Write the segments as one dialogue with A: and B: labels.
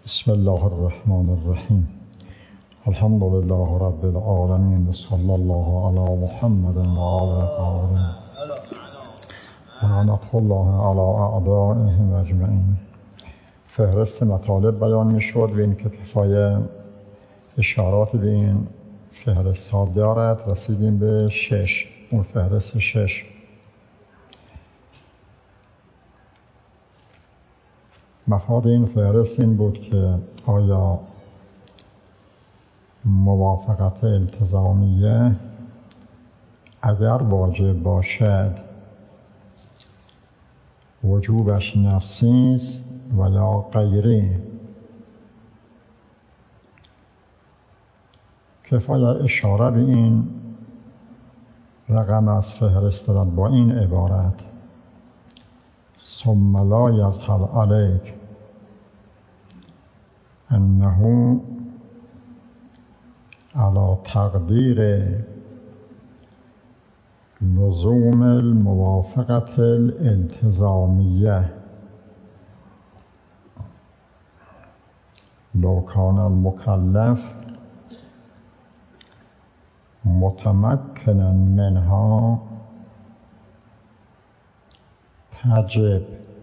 A: بسم الله الرحمن الرحیم. الحمد لله رب العالمین و صلی الله علی محمد و آله الطاهرین و لعنة الله علی اعدائهم اجمعین. فهرست مطالب بیان میشد و این که کفایه اشارات به این فهرست ها دارد. رسیدیم به 6، اون فهرست 6. مفاد این فهرست این بود که آیا موافقت التزامیه اگر واجب باشد وجوبش نفسی است و یا غیری. کفایه اشاره به این رقم از فهرست دارد با این عبارت: ثم لا یذهب علیک انه علی تقدیر لزوم الموافقت الالتزامیه لو کان المکلف متمکنا منها تجب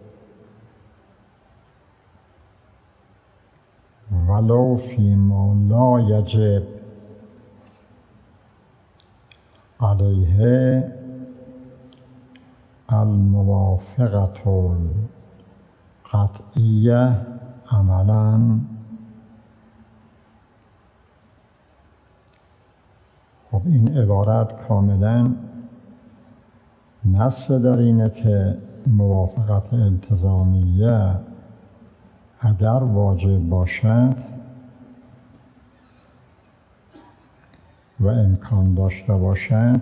A: ولو فيما لا يجب عليه الموافقة القطعية عملا. خب این عبارت کاملا نص در اینه که موافقت التزامیه اگر واجب باشد و امکان داشته باشد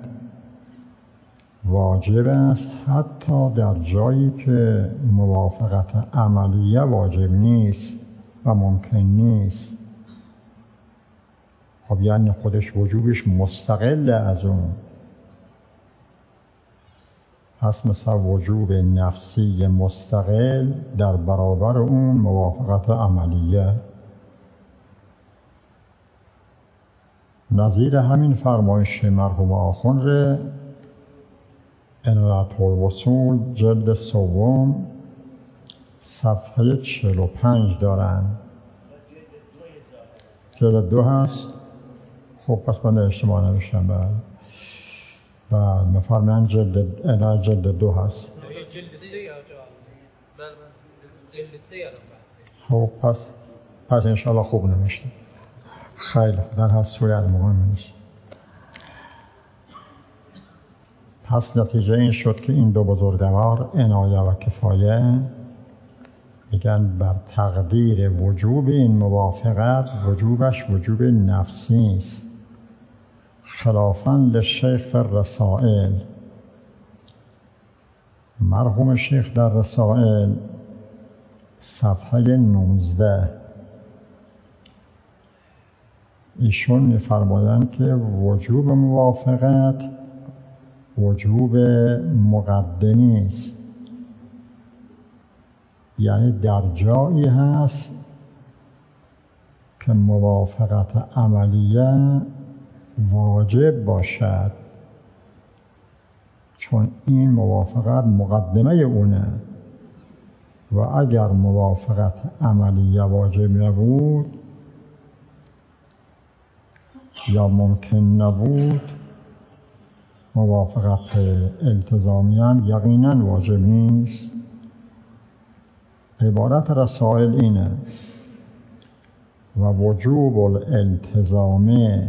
A: واجب است، حتی در جایی که موافقت عملیه واجب نیست و ممکن نیست. خب یعنی خودش وجوبش مستقل از اون. پس مثل وجوب نفسی مستقل در برابر اون موافقت عملیه. نظیر همین فرمایش مرحوم آخوند عنایت الوصول جلد 3 صفحه 45 دارن. جلد 2 هست. خب پس من اشتباه نوشتم. بله مفرمان جلد 2 هست. خب پس انشاءالله خوب نمیشه. خیلی در هر صورت مهم نیست. پس نتیجه این شد که این دو بزرگوار عنایه و کفایه میگن بر تقدیر وجوب این موافقت وجوبش وجوب نفسی است، خلافاً للشیخ فی الرسائل. مرحوم شیخ در رسائل صفحه 19 ایشون می‌فرمایند که وجوب موافقت وجوب مقدمی است، یعنی در جایی هست که موافقت عملیه واجب باشد، چون این موافقت مقدمه اونه و اگر موافقت عملیه واجب نبود یا ممکن نبود موافقت التزامی هم یقیناً واجب نیست. عبارت رسائل اینه: و وجوب الالتزامی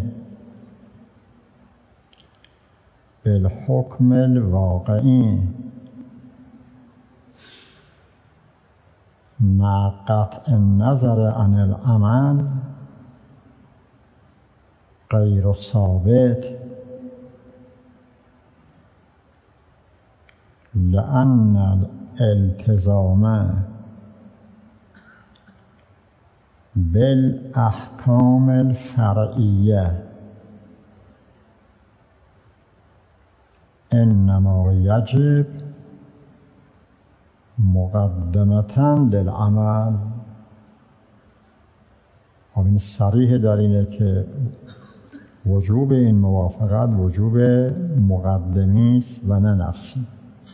A: بالحکم الواقعی مع قطع النظر عن العمل غیر ثابت، لأن الالتزام بالاحکام الفرعیه انما یجب مقدمة للعمل. این صریح در اینه که وجوب این موافقت وجوب مقدمی است و نه نفسی.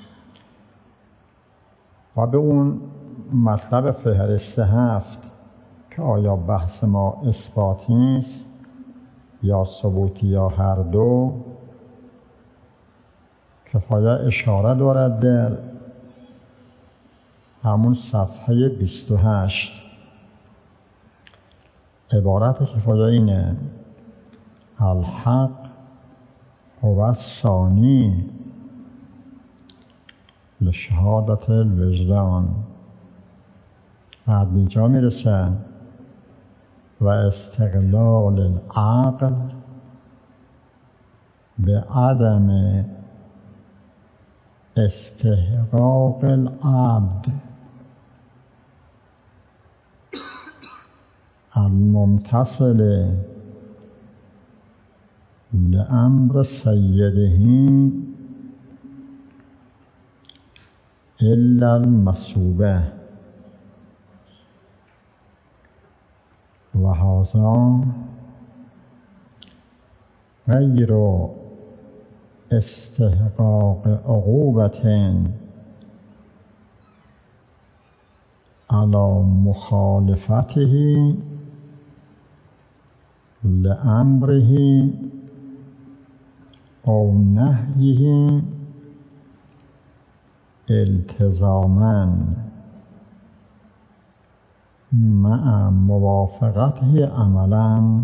A: و به اون مطلب فهرست 7 که آیا بحث ما اثباتی است یا ثبوتی یا هر دو، کفایه اشاره دارد در همون صفحه 28. عبارت کفایه اینه: الحق هو الثانی لشهادت الوجدان. بعد اینجا میرسه و استقلال العقل به عدم استحقاق العبد الممتثل لأمر سیده الا المثوبه و هذا غیر استحقاق عقوبت علی مخالفته لأمره او نهیه التزاما مع موافقته عملا.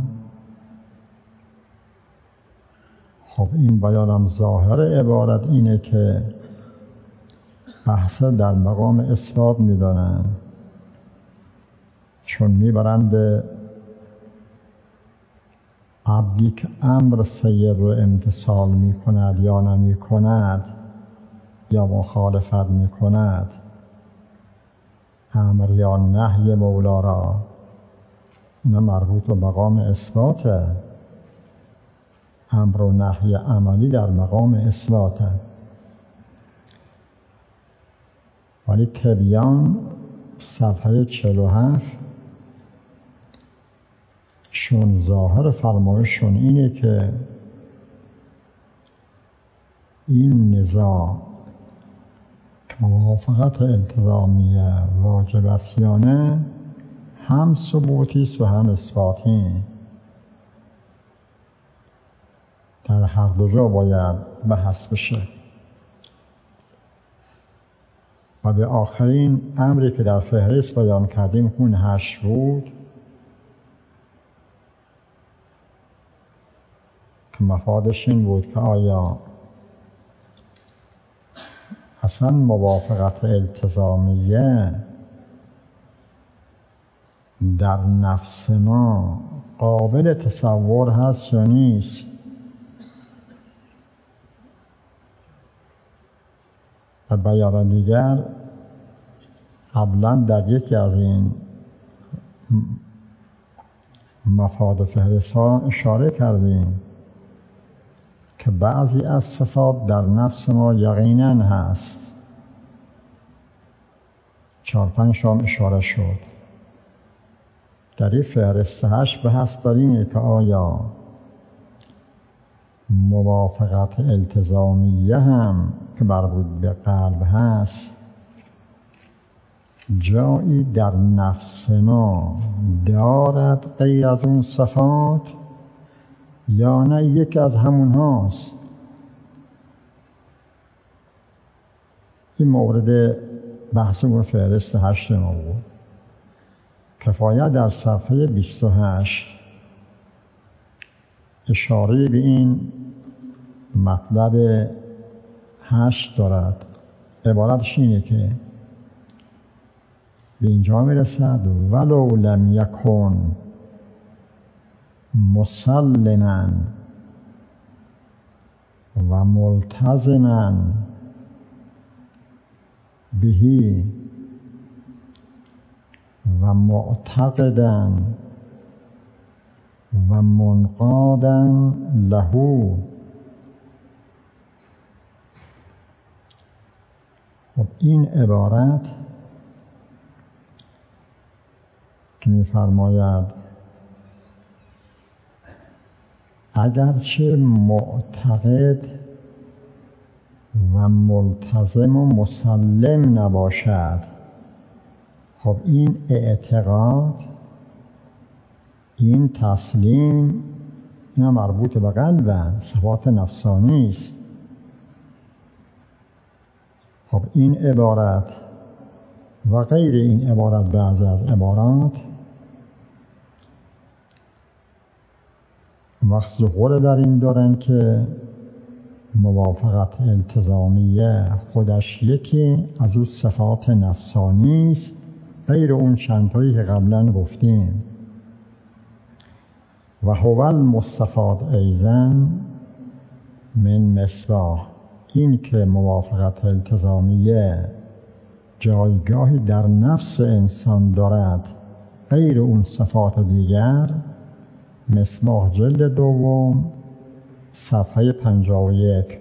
A: خب این بیانم ظاهر عبارت اینه که بحث در مقام اثبات میدانن، چون میبرن به عبدی که امر سید رو امتثال میکند یا نمیکند یا مخالفت میکند، امر یا نهی مولا را، اینا مربوط به مقام اثباته. امر و نهی عملی در مقام اثباته. ولی تبیان صفحه 47 چون ظاهر فرمایششون اینه که این نزاع موافقت التزامیه واجب است یا نه، هم ثبوتی است و هم اثباتی. در هر دو جا باید بحث بشه. و به آخرین امری که در فهرست بیان کردیم اون 8 بود که مفادش این بود که آیا اصلا موافقت التزامیه در نفس ما قابل تصور هست یا نیست. و بیان دیگر قبلا در یکی از این مفاد فهرست ها اشاره کردیم که بعضی از صفات در نفس ما یقینا هست. 4-5 شام اشاره شد. در این فهرست 8 بحث در اینه که آیا موافقت التزامیه هم که مربوط به قلب هست جایی در نفس ما دارد غیر از اون صفات یا نه یک از همون هاست. این مورد بحث اون فهرست 8 ما بود. کفایه در صفحه 28 اشاره به این مطلب 8 دارد. عبارتش اینه که به اینجا میرسد ولو لم یکن مسلما و ملتزما بهی و معتقدا و منقادا له. خب این عبارت که می‌فرماید اگرچه معتقد و ملتزم و مسلم نباشد، خب این اعتقاد، این تسلیم، اینا مربوط به قلب، صفات نفسانی است. خب این عبارت و غیر این عبارت، بعضی از عبارات وقت ظهور در این دارن که موافقت التزامیه خودش یکی از اون صفات نفسانی است، غیر اون چندتایی که قبلا گفتیم. و هو المستفاد ایضا من مصباح، این که موافقت التزامیه جایگاهی در نفس انسان دارد غیر اون صفات دیگر، مصباح جلد دوم صفحه 51،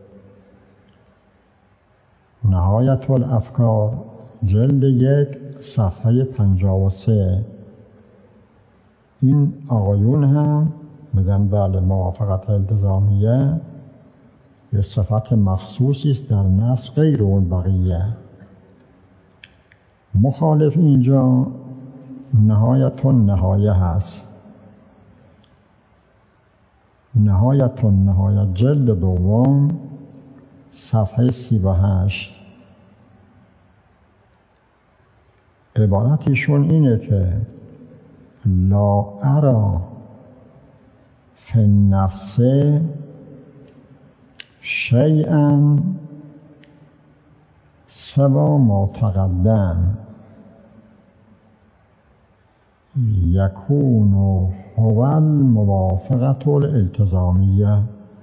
A: نهایت الافکار جلد 1 صفحه 53. این آقایون هم میگن بله، موافقت التزامیه یه صفت مخصوصی است در نفس غیر اون بقیه. مخالف اینجا نهایت النهایه هست، نهایت النهایه جلد دوم صفحه 38. عبارتشون اینه که لا ارى فی النفس شیئا سوى ما تقدم یکون هو الموافقة الالتزامیه.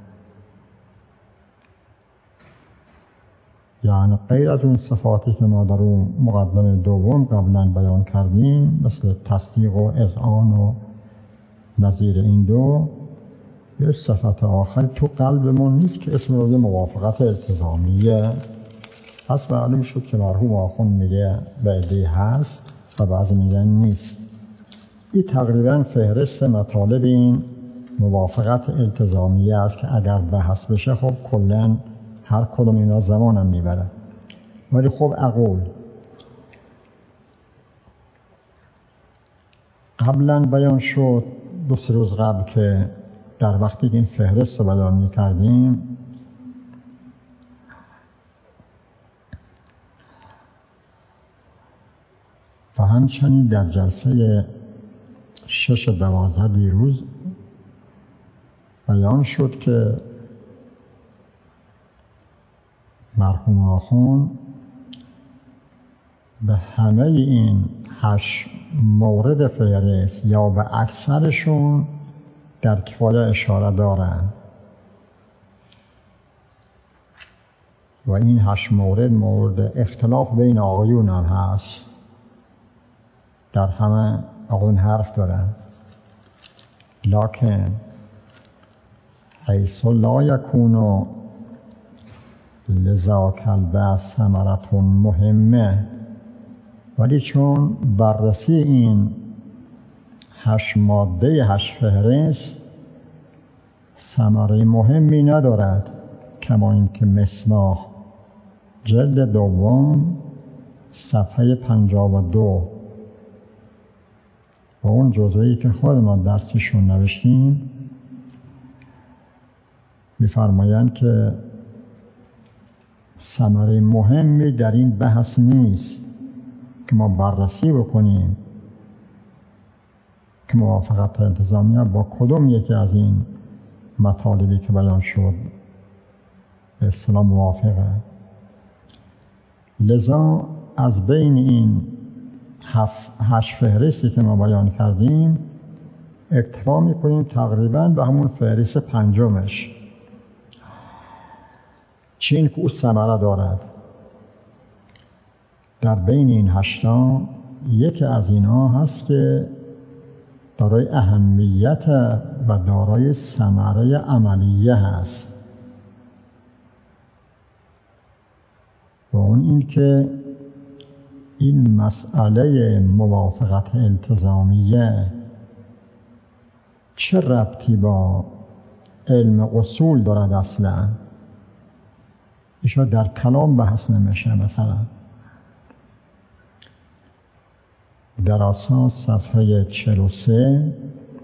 A: یعنی غیر از این صفاتی که ما در اون مقدمه دوم قبلا بیان کردیم، مثل تصدیق و اذعان و نظیر این دو، یه صفت آخر تو قلبمون نیست که اسم رو موافقت التزامیه. پس معلوم شد که مرحوم آخوند میگه بعدی هست و بعضی میگن نیست. این تقریبا فهرست مطالب این موافقت التزامیه است که اگر بحث بشه خب کلن هر کدوم اینا زمانم میبره. ولی خب اقول قبلا بیان شد 2-3 روز قبل که در وقتی که این فهرست رو بیان میکردیم و همچنین در جلسه 6-12 دیروز بیان شد که مرحوم آخوند به همه این 8 مورد فهرست یا به اکثرشون در کفایه اشاره دارن و این 8 مورد اختلاف بین آقایون هم هست، در همه آقایون حرف دارن. لکن حیث لا یکون لذاک البحث ثمرة مهمه، ولی چون بررسی این 8 ماده 8 فهرست ثمره مهمی ندارد، کما اینکه مصباح جلد دوم صفحه 52 و اون جزئی که خود ما درسشون نوشتیم می‌فرمایند که ثمره مهمی در این بحث نیست که ما بررسی بکنیم که موافقت التزامیه با کدوم یکی از این مطالبی که بیان شد به اصطلاح موافقه. لذا از بین این 8 فهرستی که ما بیان کردیم اکتفا میکنیم تقریبا به همون فهرست 5مش، چین که او ثمره دارد. در بین این 8 یکی از اینها هست که دارای اهمیت و دارای ثمره عملیه هست و اون این که این مسئله موافقت التزامیه چه ربطی با علم اصول دارد اصلا، ایشا در کلام بحث نمیشه. مثلا در اساس صفحه 43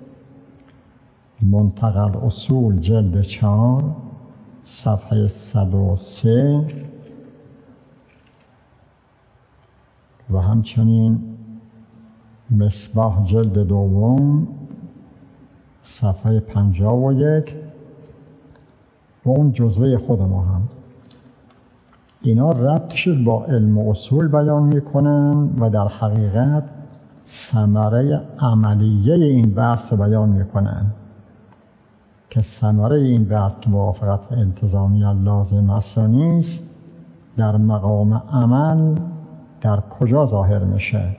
A: منتقى الاصول جلد 4 صفحه 103 و همچنین مصباح جلد 2 صفحه 51 و اون جزوه خود ما هم اینا ربطش با علم اصول بیان میکنن و در حقیقت ثمره عملیه این بحث رو بیان میکنن که ثمره این بحث که موافقت التزامیه لازم است و نیست در مقام عمل در کجا ظاهر میشه.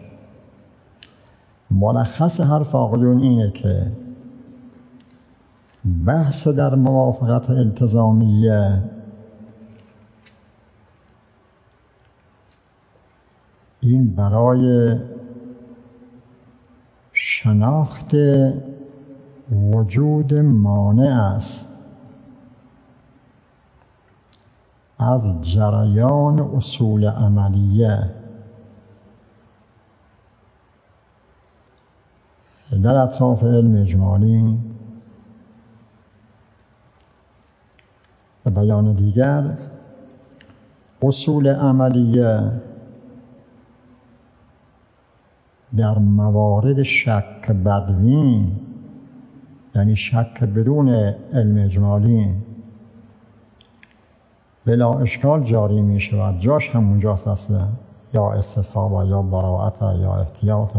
A: ملخص حرف آقایون اینه که بحث در موافقت التزامیه این برای شناخت وجود مانع است از جریان اصول عملیه. در اطراف علم اجمالی به بیان دیگر اصول عملیه در موارد شک بدوی، یعنی شک بدون علم اجمالی، بلا اشکال جاری می شود. جاش همونجاست اصلا، یا استصحاب یا براءت یا احتیاط.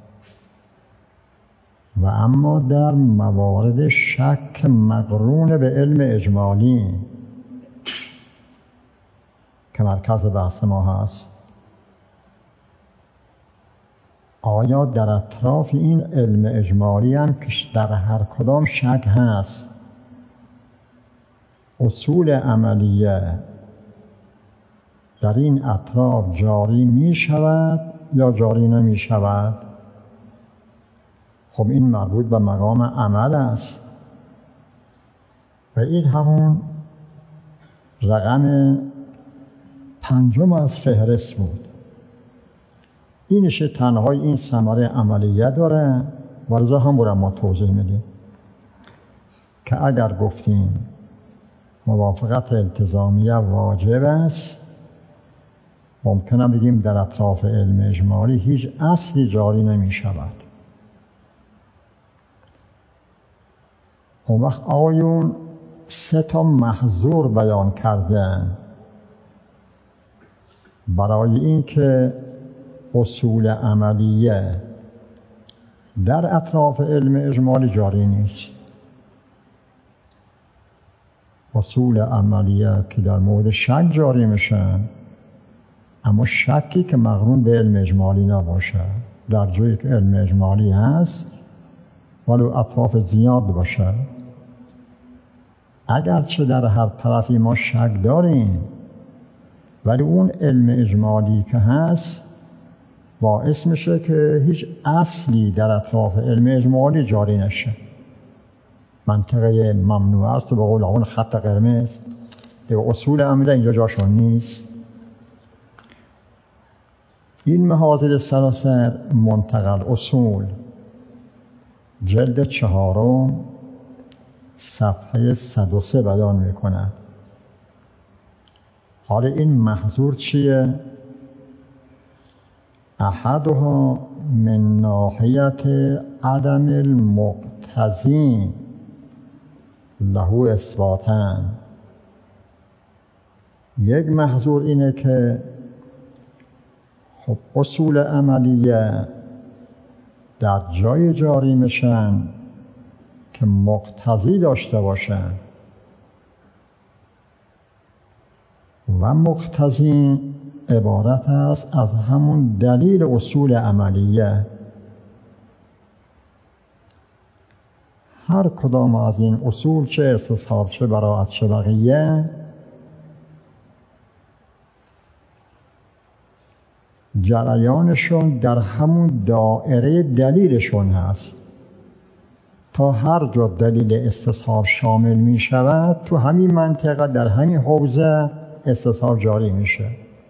A: و اما در موارد شک مقرون به علم اجمالی که مرکز بحث ما هست، آیا در اطراف این علم اجمالی هم که در هر کدام شک هست اصول عملیه در این اطراف جاری می شود یا جاری نمی شود؟ خب این مربوط به مقام عمل است و این همون رقم 5 از فهرست بود. اینش تنهای این ثمره عملیه داره و رضا هم برای ما توضیح میدیم که اگر گفتیم موافقت التزامیه واجب است، ممکنه بگیم در اطراف علم اجمالی هیچ اصلی جاری نمی شود. اون وقت آقایون 3 محظور بیان کردن برای این که اصول عملیه در اطراف علم اجمالی جاری نیست. اصول عملیه که در مورد شک جاری میشن، اما شکی که مقرون به علم اجمالی نباشه، در جایی که علم اجمالی هست ولو اطراف زیاد باشه. اگرچه در هر طرفی ما شک داریم، ولی اون علم اجمالی که هست باعث میشه که هیچ اصلی در اطراف علم اجمالی جاری نشه. منطقه ممنوع است و به قول اون خط قرمز. اصول عملیه اینجا جاشون نیست. این محاذیر سراسر منتقى الاصول جلد 4 صفحه 103 بیان میکنه. حالا این محظور چیه؟ احدها من ناحیت عدم المقتضی له اثباتن. یک محظور اینه که خب اصول عملیه در جای جاری میشن که مقتضی داشته باشن و مقتضی عبارت است از همون دلیل اصول عملیه. هر کدام از این اصول، چه استصحاب چه براءت چه بقیه، جریانشون در همون دائره دلیلشون هست. تا هر جا دلیل استصحاب شامل می شود تو همین منطقه در همین حوزه استصحاب جاری میشه.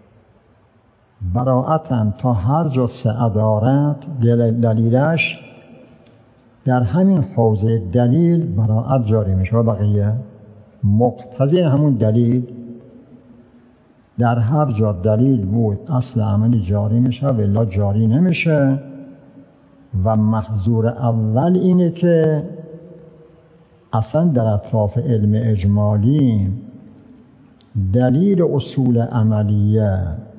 A: براءتاً تا هر جا سعه دارد دلیلش در همین حوزه دلیل براءت جاری میشه و بقیه مقتضی همون دلیل در هر جا دلیل بود اصل عملی جاری میشه و الا جاری نمیشه. و محظور اول اینه که اصلا در اطراف علم اجمالی دلیل اصول عملیه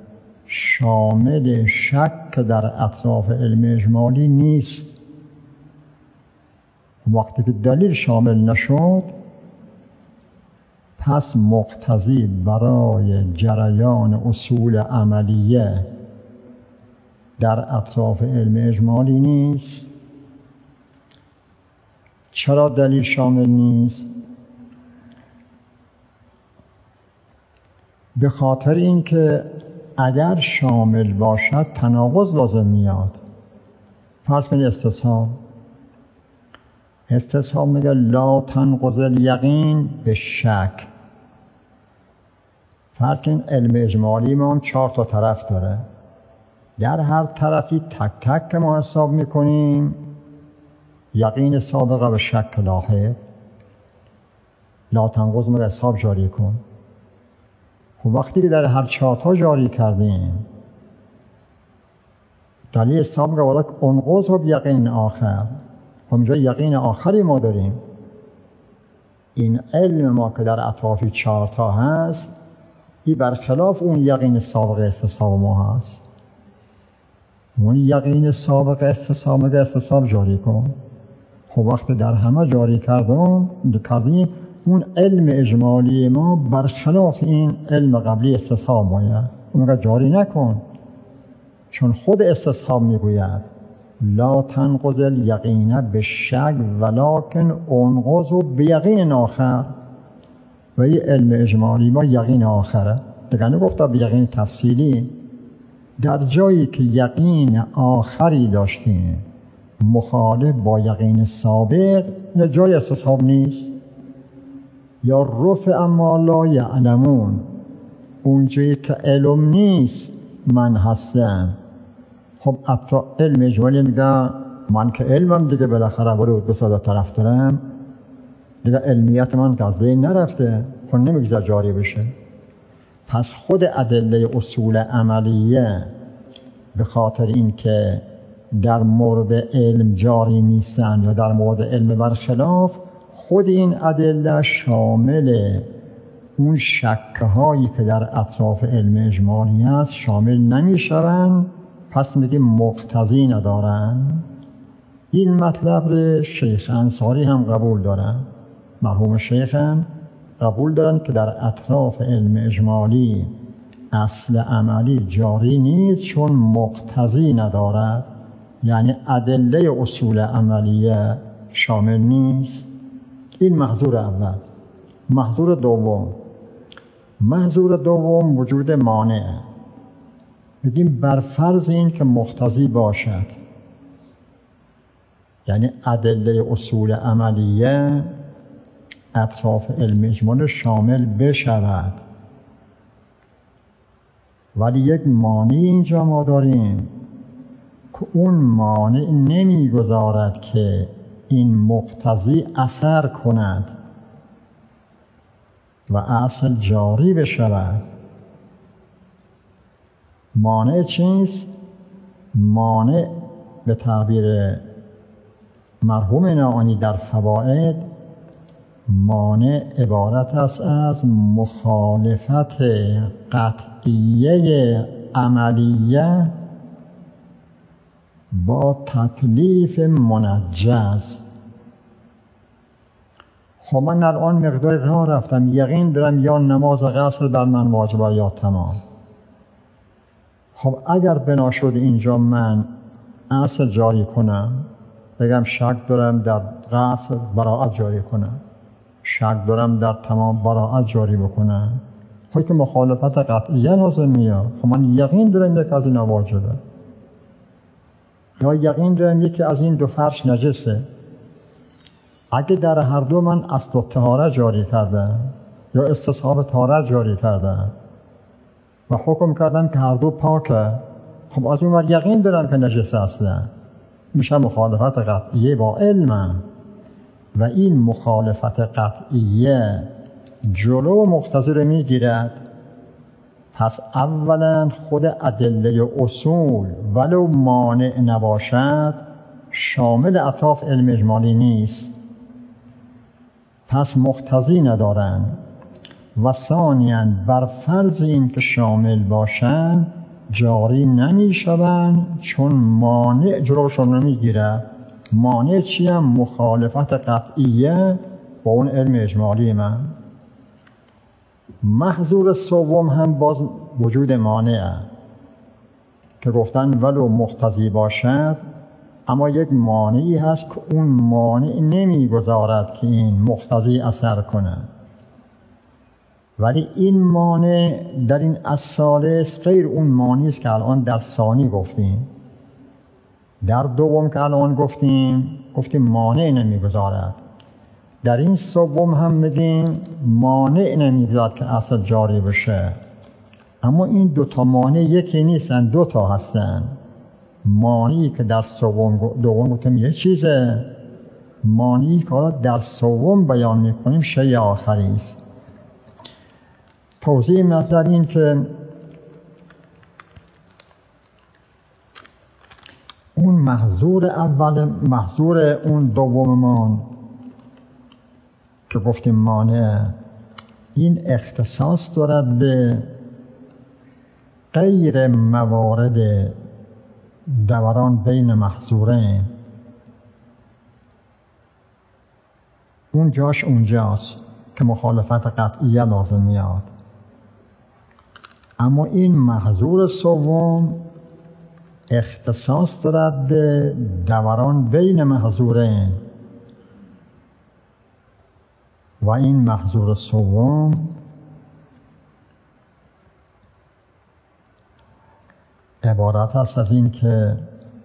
A: شامل شک در اطراف علم اجمالی نیست. وقتی که دلیل شامل نشد پس مقتضی برای جریان اصول عملیه در اطراف علم اجمالی نیست. چرا دلیل شامل نیست؟ به خاطر اینکه اگر شامل باشد تناقض لازم میاد. فرض کنید استصحاب میگه لا تنقض الیقین به شک. فرض کنید علم اجمالی ما هم 4 تا طرف داره، در هر طرفی تک تک که ما حساب میکنیم یقین سابقه و شک لاحق. لا تنقض میگه حساب جاری کن. خب وقتی که در هر 4 تا جاری کردیم دلیل حساب میگه ولک انقض و بیقین آخر. خب اینجا یقین آخری ما داریم. این علم ما که در اطرافی 4 تا هست این برخلاف اون یقین سابق استصحاب ما هست. اون یقین سابق استصحاب میگه استصحاب جاری کن. خب وقتی در همه جاری کردیم اون علم اجمالی ما برخلاف این علم قبلی استصحاب مایه اون جاری نکن، چون خود استصحاب میگوید لا تنقض الیقین بالشک ولکن انقض بیقین آخر. و این علم اجمالی ما یقین آخره. دیگه نگفته بیقین تفصیلی. در جایی که یقین آخری داشتیم مخالف با یقین سابق یا جای استصحاب نیست. یا رفع ما لا یعلمون، اون جایی که علم نیست من هستم. خب علم اجمالی میگه من که علمم دیگه بالاخره ورود به صدا طرف دارم دیگه علمیت من که از بین نرفته، خب نمیگذار جاری بشه. پس خود ادله اصول عملیه به خاطر این که در مورد علم جاری نیستن یا در مورد علم برخلاف، خود این ادله شامل اون شکهایی که در اطراف علم اجمالی هست شامل نمیشون. پس میگیم مقتضی ندارن. این مطلب رو شیخ انصاری هم قبول دارن، مرحوم شیخ هم قبول دارن که در اطراف علم اجمالی اصل عملی جاری نیست چون مقتضی ندارد، یعنی ادله اصول عملیه شامل نیست. این محظور اول. محظور دوم وجود مانع. بگیم بر فرض این که مقتضی باشد، یعنی ادله اصول عملیه اطراف علم اجمالی شامل بشود، ولی یک مانع اینجا ما داریم که اون مانع نمیگذارد که این مقتضی اثر کند و اصل جاری بشود. مانع چیست؟ مانع به تعبیر مرحوم نعانی در فوائد، مانع عبارت است از مخالفت قطعیه عملیه با تکلیف منجز. خب من الان مقدار راه رفتم، یقین دارم یا نماز غسل بر من واجبه یا تمام. خب اگر بنا شد اینجا من اصل جاری کنم، بگم شک دارم در غسل براءت جاری کنم، شک دارم در تمام براءت جاری بکنم، خب که مخالفت قطعیه لازم میاد. خب من یقین دارم یک از این واجبه، یا یقین دارم یکی از این 2 فرش نجسه، اگه در هر دو من اصل الطهاره جاری کردم یا استصحاب طهارت جاری کردم و حکم کردم که هر دو پاکه، خب از اون ور یقین دارم که نجسه اصلا، میشه مخالفت قطعیه با علمم. و این مخالفت قطعیه جلو مقتضی رو میگیرد. پس اولا خود ادله اصول ولو مانع نباشد شامل اطراف علم اجمالی نیست، پس مقتضی ندارن. و ثانیاً بر فرض این که شامل باشن جاری نمیشوند، چون مانع جلوشون رو میگیره. مانع چیه؟ مخالفت قطعیه با اون علم اجمالی من. محظور سوم هم باز وجود مانعه که گفتن ولو مقتضی باشد، اما یک مانعی هست که اون مانع نمیگذارد که این مقتضی اثر کنه. ولی این مانع در این الثالث غیر اون مانعی است که الان در ثانی گفتیم. در دوم که الان گفتیم مانع نمیگذارد. در این سوم هم میگیم مانع نمیگذارد که اصل جاری بشه. اما این دوتا مانع یکی نیستن، دوتا هستن. مانعی که در دوم گفتیم یه چیزه، مانعی که در سوم بیان میکنیم شیء آخری است. توضیح مطلب این که اون محظور اول، محظور اون دوممان که گفتیم مانع، این اختصاص دارد به غیر موارد دوران بین محظورین. اون جاش اونجاست که مخالفت قطعیه لازم میاد. اما این محظور سوم اختصاص دارد به دوران بین محظورین و این محظور سوم عبارت است از این که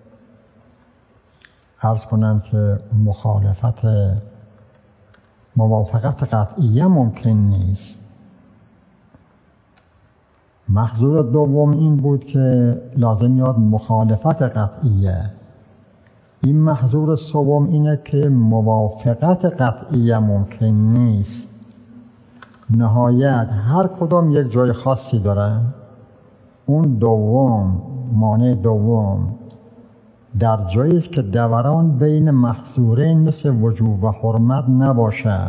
A: عرض کنم که موافقت قطعیه ممکن نیست. محظور دوم این بود که لازم یاد مخالفت قطعیه. این محظور سوم اینه که موافقت قطعیه ممکن نیست. نهایت هر کدام یک جای خاصی داره. اون دوم، مانع دوم، در جایی است که دوران بین محظورین مثل وجوب و حرمت نباشه،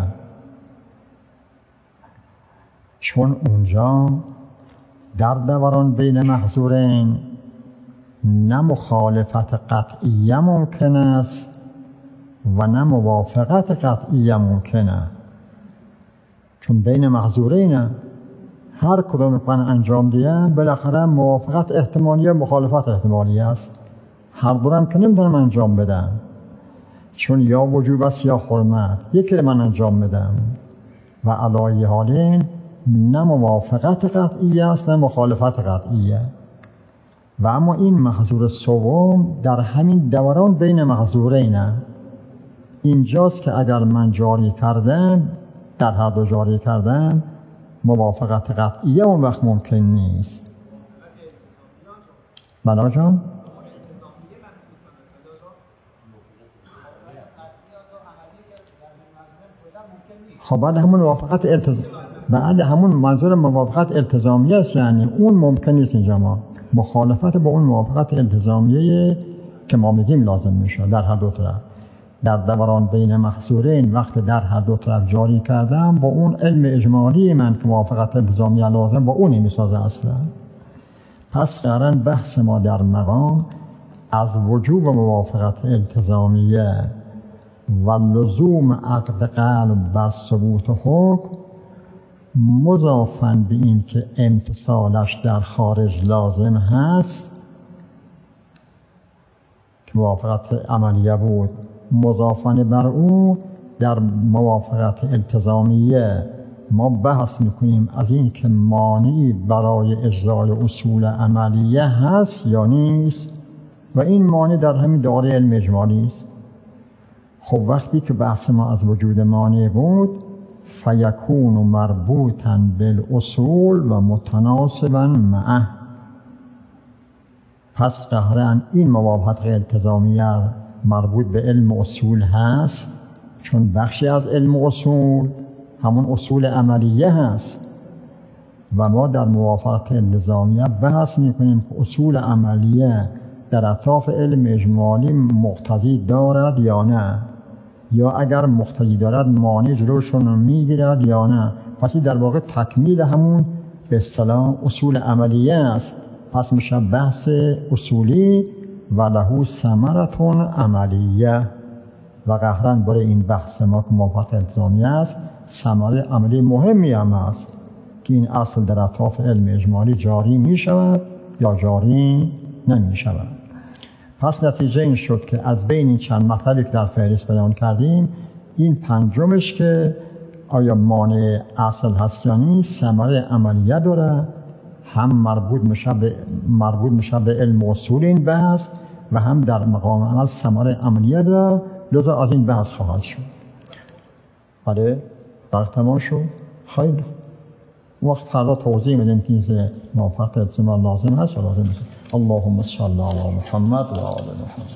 A: چون اونجا در دوران بین محظورین نه مخالفت قطعیه ممکن است و نه موافقت قطعیه ممکنه، چون بین محظورین هر کدام میخوان انجام دیه بالاخره موافقت احتمالیه، مخالفت احتمالیه است. هر دورم که نمیتونم انجام بدم، چون یا وجوب است یا حرمت، یکی رو من انجام بدم و علی حالین نه موافقت قطعیه است نه مخالفت قطعیه. و اما این محظور سوم در همین دوران بین محظورینه. اینجاست که اگر من جاری کردم، در هر دو جاری کردم، موافقت قطعیه اون وقت ممکن نیست. بلا جان؟ خب بعد همون موافقت بعد همون منظور موافقت التزامیه است، یعنی اون ممکن نیست اینجا. ما مخالفت با اون موافقت التزامیه که ما میگیم لازم میشه در هر دو طرف. در دوران بین محظورین وقت در هر دو طرف جاری کردم، با اون علم اجمالی من که موافقت التزامیه لازم، با اونی میسازه اصلا. پس قرن بحث ما در مقام از وجوب موافقت التزامیه و لزوم عقد قلب بر ثبوت حکم مضافاً به این که امتصالش در خارج لازم هست که موافقت عملیه بود، مضافاً بر او در موافقت التزامیه ما بحث میکنیم از این که مانعی برای اجرای اصول عملیه هست یا نیست، و این مانع در همین دایره علم اجمالی است. خب وقتی که بحث ما از وجود مانع بود، فیکون مربوطا بالاصول و متناسبا معه، پس قهرا این موافقت التزامیه مربوط به علم اصول هست، چون بخشی از علم اصول همون اصول عملیه هست و ما در موافقت التزامیه بحث میکنیم که اصول عملیه در اطراف علم اجمالی مقتضی دارد یا نه، یا اگر مقتضی دارد مانع جلوشون رو میگیرد یا نه. پس در واقع تکمیل همون به اصطلاح اصول عملیه است. پس میشه بحث اصولی و له ثمرة عملیه و قهرا برای این بحث ما که موافقت التزامیه است ثمره عملی مهمی هم است که این اصل در اطراف علم اجمالی جاری می شود یا جاری نمی شود. پس نتیجه این شد که از بین این چند مطلبی که در فهرست بیان کردیم، این پنجمش که آیا مانع اصل هست یا نیست ثمره عملیه داره، هم مربوط میشه به علم اصول این بحث و هم در مقام عمل ثمره عملیه داره، لذا از این بحث خواهد شد. بله وقت تمام شد. خیلی وقت فردا توضیح میدیم که موافقت التزام لازم هست و لازم نیست. اللهم صل علی محمد و آل محمد.